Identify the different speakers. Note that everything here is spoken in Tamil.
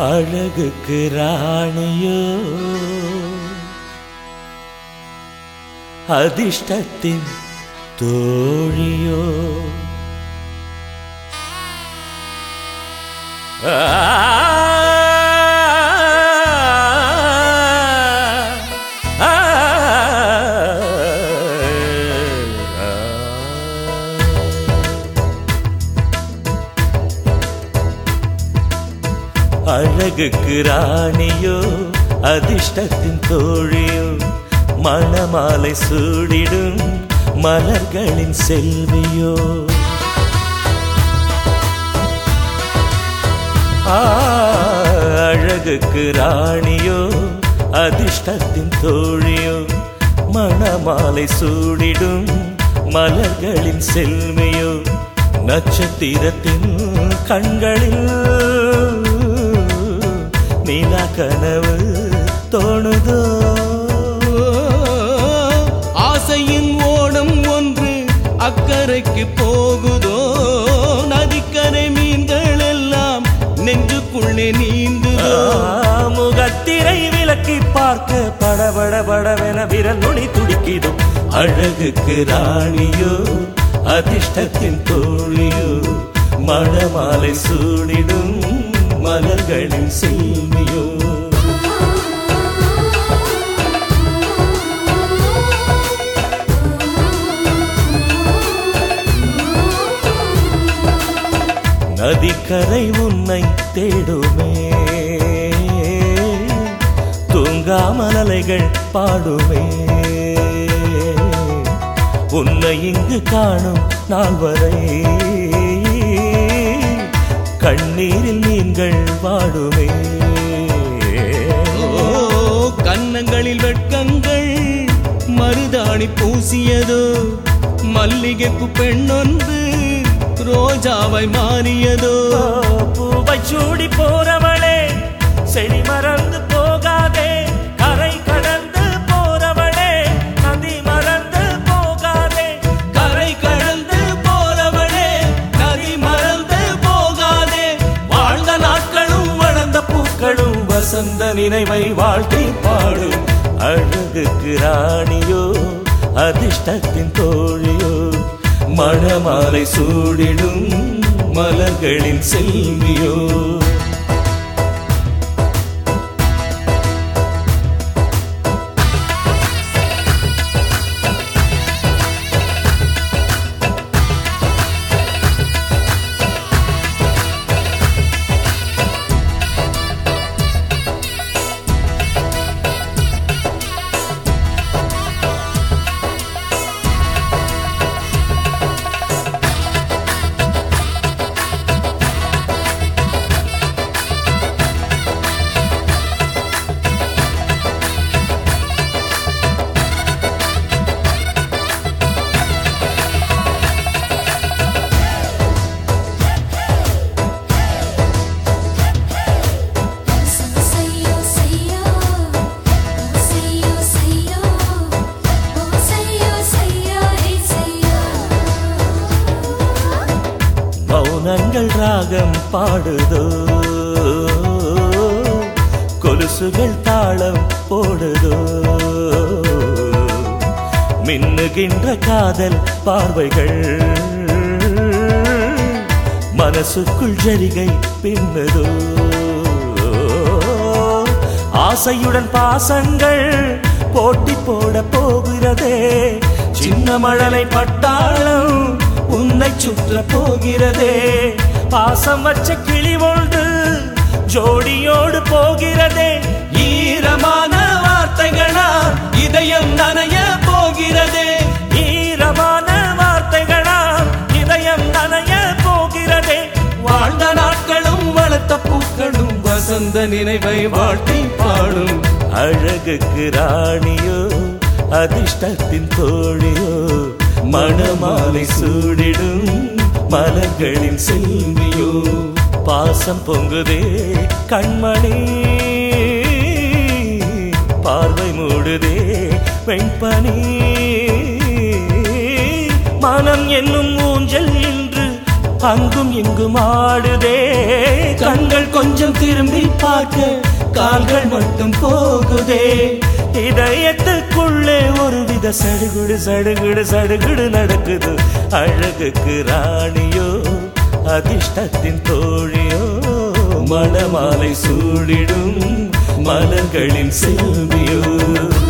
Speaker 1: அழகுக்கு ராணியோ அதிர்ஷ்டத்தின் தோழியோ அழகுக்கு ராணியோ அதிர்ஷ்டத்தின் தோழியோ மணமாலை சூடிடும் மலர்களின் செல்வியோ அழகுக்கு ராணியோ அதிர்ஷ்டத்தின் தோழியோ மணமாலை சூடிடும் மலர்களின் செல்வியோ நட்சத்திரத்தின் கண்களில் நீலா கனவு தோணுதோ
Speaker 2: ஆசையின் ஓடம் ஒன்று அக்கறைக்கு போகுதோ நதிக்கரை மீன்கள் எல்லாம் நெஞ்சுக்குள்ளே நீந்துதோ
Speaker 1: முகத்திரை விலக்கி பார்க்க படபட படவென விரல் நுனி துடிக்கிதோ அழகுக்கு ராணியோ அதிர்ஷ்டத்தின் தோழியோ மணமாலை சூடிடும் மலர்களின் செல்வியோ நதிக்கரை உன்னை தேடுமே தூங்காமல் அலைகள் பாடுமே உன்னை இங்கு காணும் நாள் வரை கண்ணீரில் நீங்கள் வாடுமே
Speaker 2: கன்னங்களில் வெட்கங்கள் மருதாணி பூசியதோ மல்லிகைப்பு பெண்ணொன்று ரோஜாவை மாறியதோ
Speaker 1: பூவை சூடி போறவளே செடி மறந்து போகாதே கரை கடந்து போறவளே நதி மறந்து போகாதே
Speaker 2: கரை கடந்து போறவளே நதி மறந்து போகாதே வாழ்ந்த நாட்களும் வளர்ந்த பூக்களும்
Speaker 1: வசந்த நினைவை வாழ்த்தி பாடும் அழகுக்கு ராணியோ அதிர்ஷ்டத்தின் தோழியோ மணமாலை சூடிடும் மலர்களின் செல்வியோ மௌனங்கள் ராகம் பாடுதோ கொலுசுகள் தாளம் போடுதோ மின்னுகின்ற காதல் பார்வைகள் மனசுக்குள் ஜரிகை பின்னதோ ஆசையுடன் பாசங்கள் போட்டி போட போகிறதே சின்ன மழலை பட்டாளம் உன்னை சுற்ற போகிறதே பாசம் வச்ச கிளி ஒன்று ஜோடியோடு போகிறதே
Speaker 2: ஈரமான வார்த்தைகளா இதயம் நனைய போகிறதே
Speaker 1: ஈரமான வார்த்தைகளா இதயம் நனைய போகிறதே
Speaker 2: வாழ்ந்த நாட்களும் வளர்த்த பூக்களும் வசந்த நினைவை வாழ்த்தி பாடும்
Speaker 1: அழகுக்கு ராணியோ அதிர்ஷ்டத்தின் தோழியோ மணமாலை சூடிடும் மலர்களின் செல்வியோ பாசம் பொங்குதே கண்மணி பார்வை மூடுதே வெண்பனி மனம் என்னும் ஊஞ்சல் இன்று அங்கும் இங்கும் ஆடுதே
Speaker 2: கண்கள் கொஞ்சம் திரும்பி பார்க்க கால்கள் மட்டும் போகுதே.
Speaker 1: இதயத்துக்குள்ளே ஒருவித சடுகுடு சடுகுடு சடுகுடு நடக்குது. அழகுக்கு ராணியோ அதிர்ஷ்டத்தின் தோழியோ,
Speaker 2: மணமாலை சூடிடும் மலர்களின் செல்வியோ.